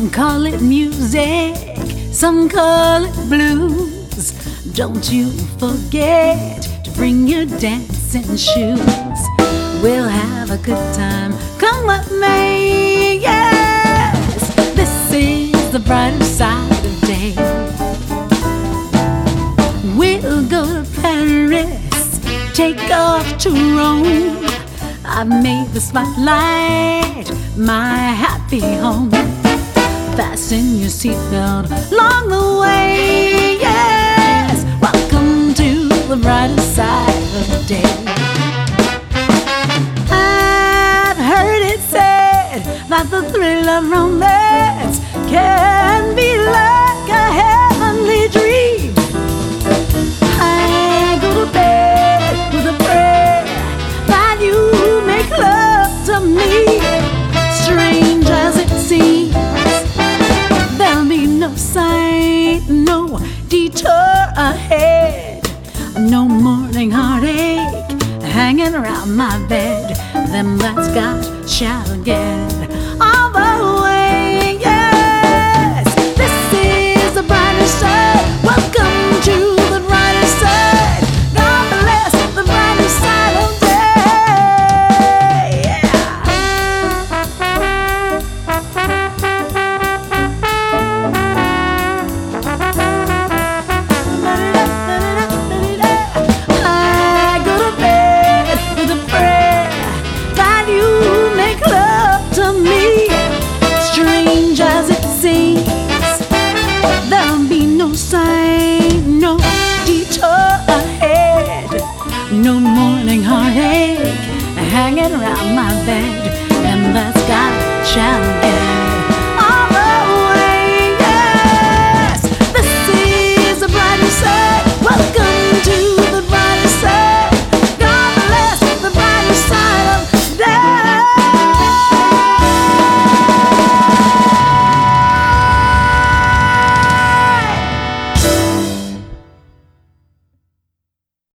Some call it music, some call it blues. Don't you forget to bring your dancing shoes. We'll have a good time, come what may, yes. This is the brighter side of day. We'll go to Paris, take off to Rome. I've made the spotlight my happy home. Fasten your seatbelt along the way, yes. Welcome to the brighter side of the day. I've heard it said that the thrill of romance can be like a heavenly dream. I go to bed with a prayer that you make love to me. Strange as it seems, there'll be no sign, no detour ahead, no morning heartache hanging around my bed. Them that's got shall get all the way, yes. This is the brighter side. Welcome to the brighter side. God bless the brighter side of day, yeah. I go to bed with a prayer that you make love to me. Strange as it seems, there'll be no sign, no detour ahead, no morning heartache hanging around my bed. And that's God shall